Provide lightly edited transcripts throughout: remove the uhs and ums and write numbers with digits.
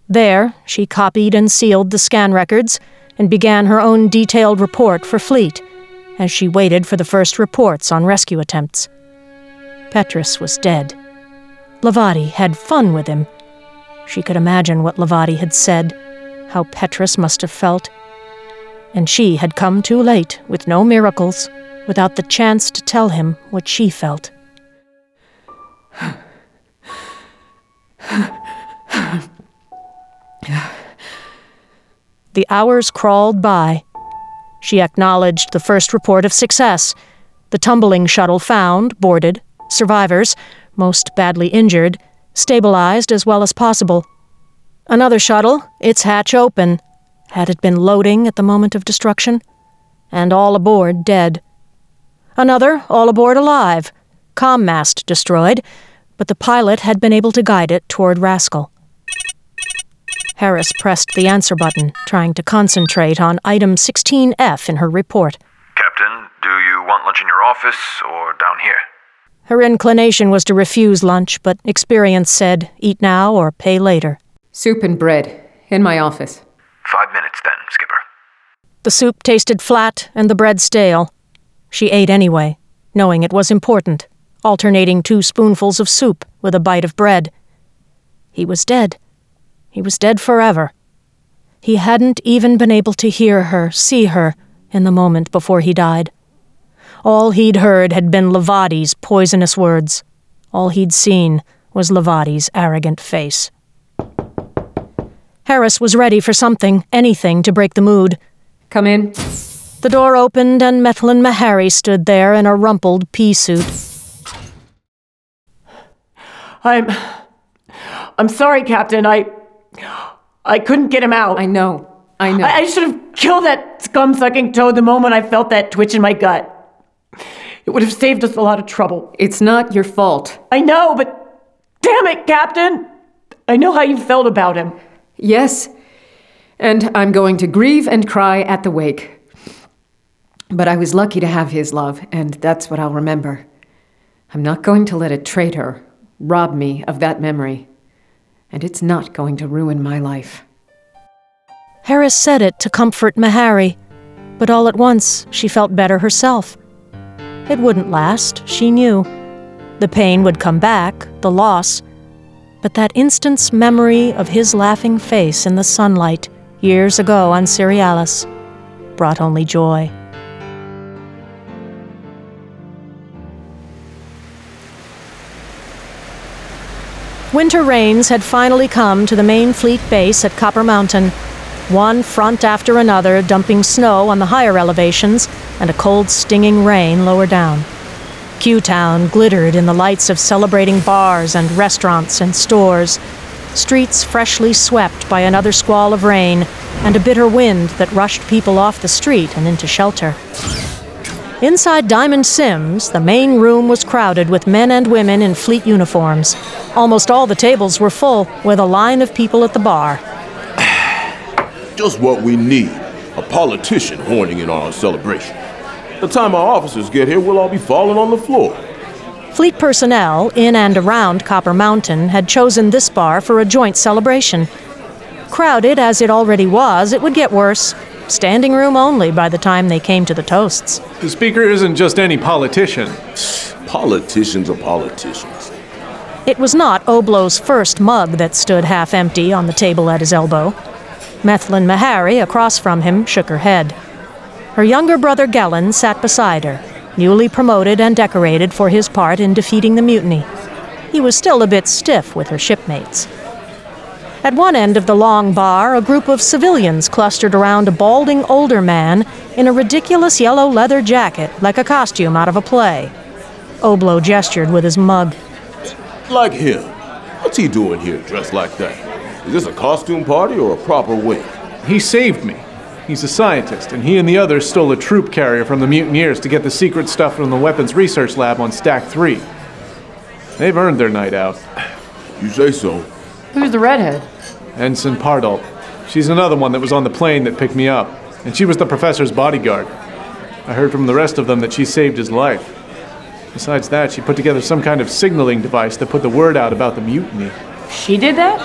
There, she copied and sealed the scan records and began her own detailed report for Fleet, as she waited for the first reports on rescue attempts. Petrus was dead. Lavati had fun with him. She could imagine what Lavati had said, how Petrus must have felt. And she had come too late, with no miracles, without the chance to tell him what she felt. The hours crawled by. She acknowledged the first report of success. The tumbling shuttle found, boarded, survivors, most badly injured, stabilized as well as possible. Another shuttle, its hatch open. Had it been loading at the moment of destruction? And all aboard dead. Another, all aboard alive. Comm mast destroyed, but the pilot had been able to guide it toward Rascal. Harris pressed the answer button, trying to concentrate on item 16F in her report. Captain, do you want lunch in your office or down here? Her inclination was to refuse lunch, but experience said, eat now or pay later. Soup and bread, in my office. 5 minutes then, Skipper. The soup tasted flat and the bread stale. She ate anyway, knowing it was important, alternating 2 spoonfuls of soup with a bite of bread. He was dead. He was dead forever. He hadn't even been able to hear her, see her, in the moment before he died. All he'd heard had been Lavati's poisonous words. All he'd seen was Lavati's arrogant face. Harris was ready for something, anything, to break the mood. Come in. The door opened and Methlin Mahari stood there in a rumpled pea suit. I'm sorry, Captain. I couldn't get him out. I know. I should have killed that scum-sucking toad the moment I felt that twitch in my gut. It would have saved us a lot of trouble. It's not your fault. I know, but damn it, Captain! I know how you felt about him. Yes, and I'm going to grieve and cry at the wake. But I was lucky to have his love, and that's what I'll remember. I'm not going to let a traitor rob me of that memory, and it's not going to ruin my life. Harris said it to comfort Mahari, but all at once she felt better herself. It wouldn't last, she knew. The pain would come back, the loss, but that instant's memory of his laughing face in the sunlight years ago on Cerealis brought only joy. Winter rains had finally come to the main fleet base at Copper Mountain, one front after another dumping snow on the higher elevations and a cold, stinging rain lower down. Q-Town glittered in the lights of celebrating bars and restaurants and stores, streets freshly swept by another squall of rain and a bitter wind that rushed people off the street and into shelter. Inside Diamond Sims, the main room was crowded with men and women in fleet uniforms. Almost all the tables were full, with a line of people at the bar. Just what we need, a politician horning in our celebration. The time our officers get here, we'll all be falling on the floor. Fleet personnel in and around Copper Mountain had chosen this bar for a joint celebration. Crowded as it already was, it would get worse. Standing room only by the time they came to the toasts. The speaker isn't just any politician. Politicians are politicians. It was not Oblow's first mug that stood half empty on the table at his elbow. Methlin Mahari, across from him, shook her head. Her younger brother Gellin sat beside her, newly promoted and decorated for his part in defeating the mutiny. He was still a bit stiff with her shipmates. At one end of the long bar, a group of civilians clustered around a balding older man in a ridiculous yellow leather jacket, like a costume out of a play. Oblow gestured with his mug. Like him. What's he doing here dressed like that? Is this a costume party or a proper wake? He saved me. He's a scientist, and he and the others stole a troop carrier from the mutineers to get the secret stuff from the weapons research lab on Stack 3. They've earned their night out. You say so. Who's the redhead? Ensign Pardalt. She's another one that was on the plane that picked me up, and she was the professor's bodyguard. I heard from the rest of them that she saved his life. Besides that, she put together some kind of signaling device that put the word out about the mutiny. She did that?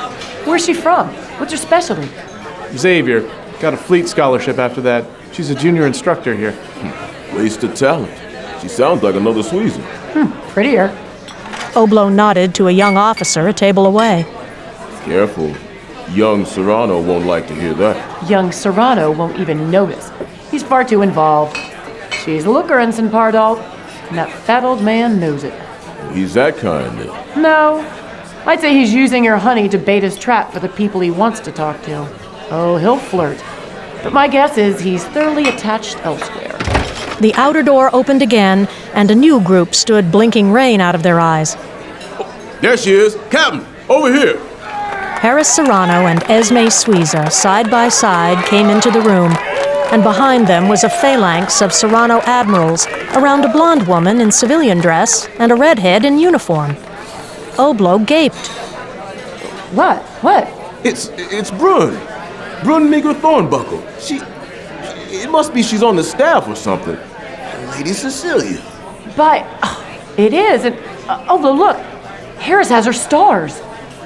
Where's she from? What's her specialty? Xavier. Got a fleet scholarship after that. She's a junior instructor here. Waste of talent. She sounds like another Sweezy. Prettier. Oblo nodded to a young officer a table away. Careful. Young Serrano won't like to hear that. Young Serrano won't even notice. He's far too involved. She's a looker, Ensign Pardal, and that fat old man knows it. He's that kind then. No. I'd say he's using her honey to bait his trap for the people he wants to talk to. Oh, he'll flirt. But my guess is he's thoroughly attached elsewhere. The outer door opened again, and a new group stood blinking rain out of their eyes. There she is. Captain, over here. Harris Serrano and Esme Suiza, side by side, came into the room, and behind them was a phalanx of Serrano admirals around a blonde woman in civilian dress and a redhead in uniform. Oblo gaped. What? What? It's Brun. Brun Meager Thornbuckle. It must be she's on the staff or something. Lady Cecilia. It is. And, Oblo, look. Harris has her stars.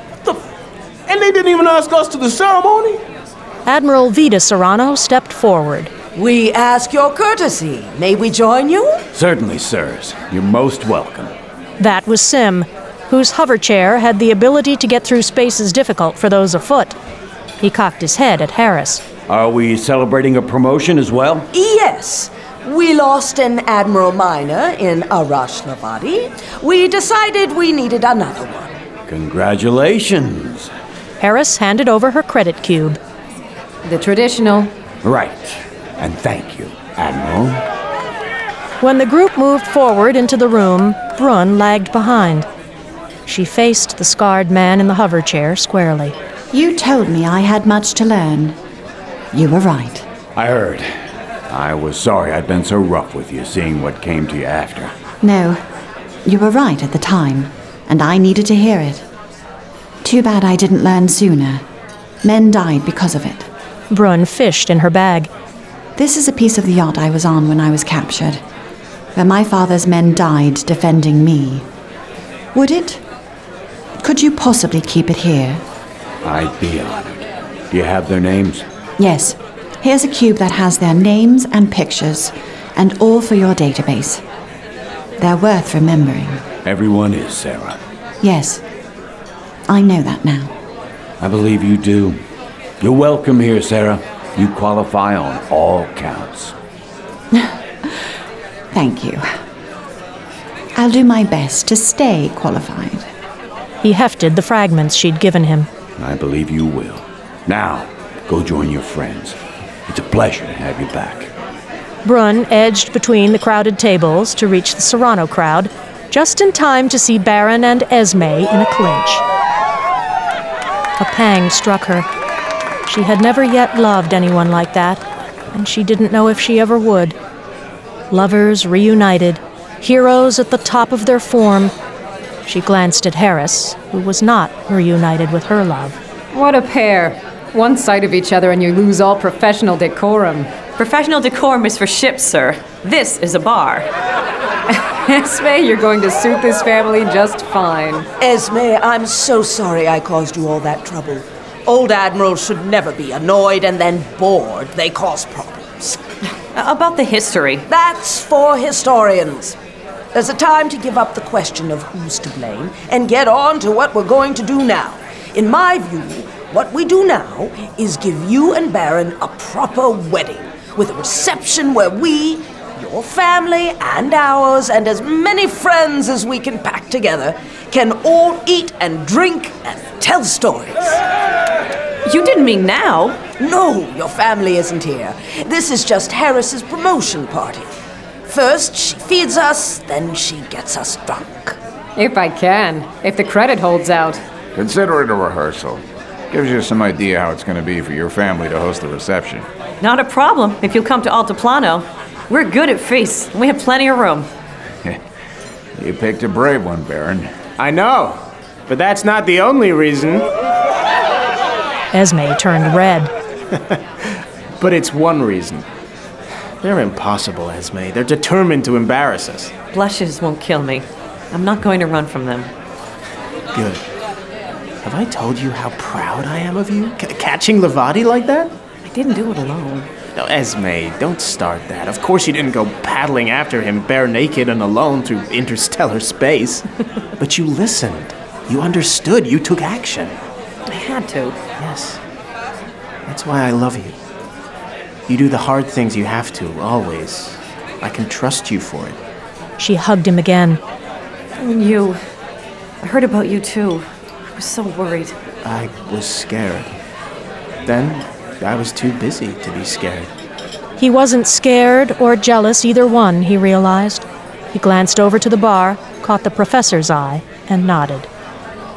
And they didn't even ask us to the ceremony? Admiral Vida Serrano stepped forward. We ask your courtesy. May we join you? Certainly, sirs. You're most welcome. That was Sim, whose hover chair had the ability to get through spaces difficult for those afoot. He cocked his head at Harris. Are we celebrating a promotion as well? Yes. We lost an Admiral Minor in Arash Lavadi. We decided we needed another one. Congratulations. Harris handed over her credit cube. The traditional. Right. And thank you, Admiral. When the group moved forward into the room, Brun lagged behind. She faced the scarred man in the hover chair squarely. You told me I had much to learn. You were right. I heard. I was sorry I'd been so rough with you, seeing what came to you after. No, you were right at the time, and I needed to hear it. Too bad I didn't learn sooner. Men died because of it. Brun fished in her bag. This is a piece of the yacht I was on when I was captured, where my father's men died defending me. Would it? Could you possibly keep it here? I'd be honored. Do you have their names? Yes. Here's a cube that has their names and pictures, and all for your database. They're worth remembering. Everyone is, Sarah. Yes. I know that now. I believe you do. You're welcome here, Sarah. You qualify on all counts. Thank you. I'll do my best to stay qualified. He hefted the fragments she'd given him. I believe you will. Now, go join your friends. It's a pleasure to have you back. Brun edged between the crowded tables to reach the Serrano crowd, just in time to see Baron and Esme in a clinch. A pang struck her. She had never yet loved anyone like that, and she didn't know if she ever would. Lovers reunited, heroes at the top of their form. She glanced at Harris, who was not reunited with her love. What a pair. One sight of each other and you lose all professional decorum. Professional decorum is for ships, sir. This is a bar. Esme, you're going to suit this family just fine. Esme, I'm so sorry I caused you all that trouble. Old admirals should never be annoyed and then bored. They cause problems. About the history. That's for historians. There's a time to give up the question of who's to blame and get on to what we're going to do now. In my view, what we do now is give you and Baron a proper wedding with a reception where we, your family and ours, and as many friends as we can pack together, can all eat and drink and tell stories. You didn't mean now? No, your family isn't here. This is just Harris's promotion party. First she feeds us, then she gets us drunk. If I can. If the credit holds out. Consider it a rehearsal. Gives you some idea how it's going to be for your family to host the reception. Not a problem if you'll come to Altiplano. We're good at feasts. We have plenty of room. You picked a brave one, Baron. I know, but that's not the only reason. Esme turned red. But it's one reason. They're impossible, Esme. They're determined to embarrass us. Blushes won't kill me. I'm not going to run from them. Good. Have I told you how proud I am of you? Catching Levati like that? I didn't do it alone. No, Esme, don't start that. Of course you didn't go paddling after him bare naked and alone through interstellar space. But you listened. You understood. You took action. I had to. Yes. That's why I love you. You do the hard things you have to, always. I can trust you for it. She hugged him again. And you. I heard about you too. I was so worried. I was scared. Then I was too busy to be scared. He wasn't scared or jealous, either one, he realized. He glanced over to the bar, caught the professor's eye, and nodded.